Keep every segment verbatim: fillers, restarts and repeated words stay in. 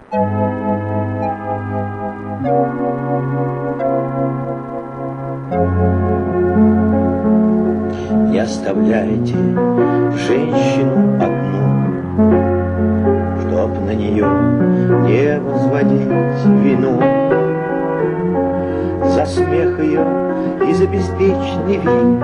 Не оставляйте женщину одну, чтоб на нее не возводить вину. За смех ее и за беспечный вид,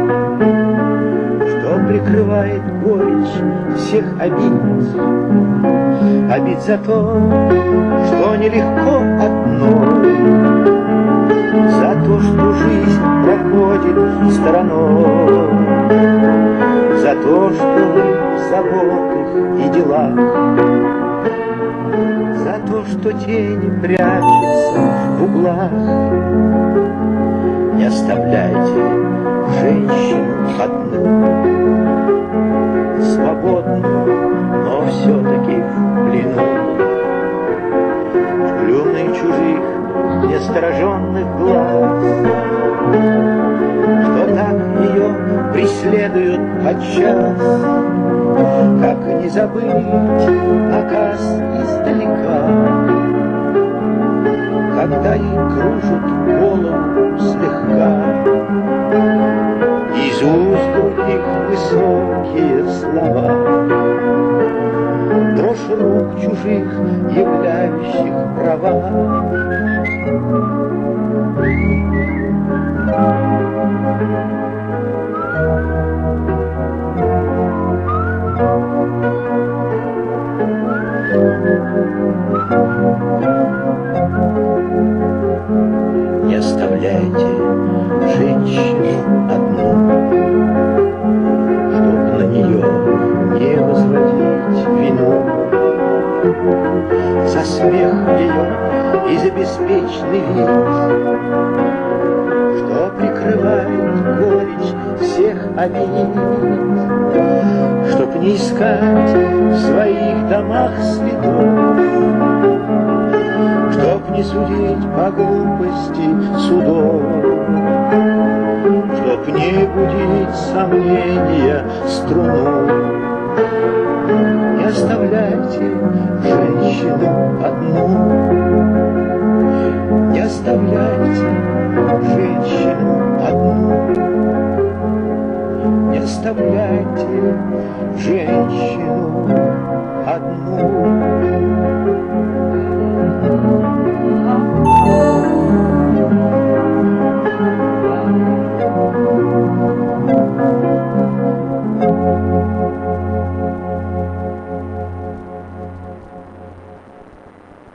что прикрывает горечь всех обид. Обид за то, что нелегко одной, за то, что жизнь проходит стороной, за то, что вы в заботах и делах, за то, что тени прячутся в углах. Не оставляйте женщину одну, свободную, но все-таки в плену, в плюмной чужих нестороженных глаз, что так ее преследуют подчас. Как не забыть наказ издалека, когда ей кружат голову слегка, из уст других высокие слова, дрожь рук чужих, являющих права. Не оставляйте женщину одну, чтоб на нее не возводить вину. За смех ее и за беспечный вид, что прикрывает горечь всех обид, чтоб не искать в своих домах следов, чтоб не судить по глупости судов, чтоб не будить сомнения струну. Не оставляйте женщину одну, не оставляйте женщину одну, не оставляйте женщину одну.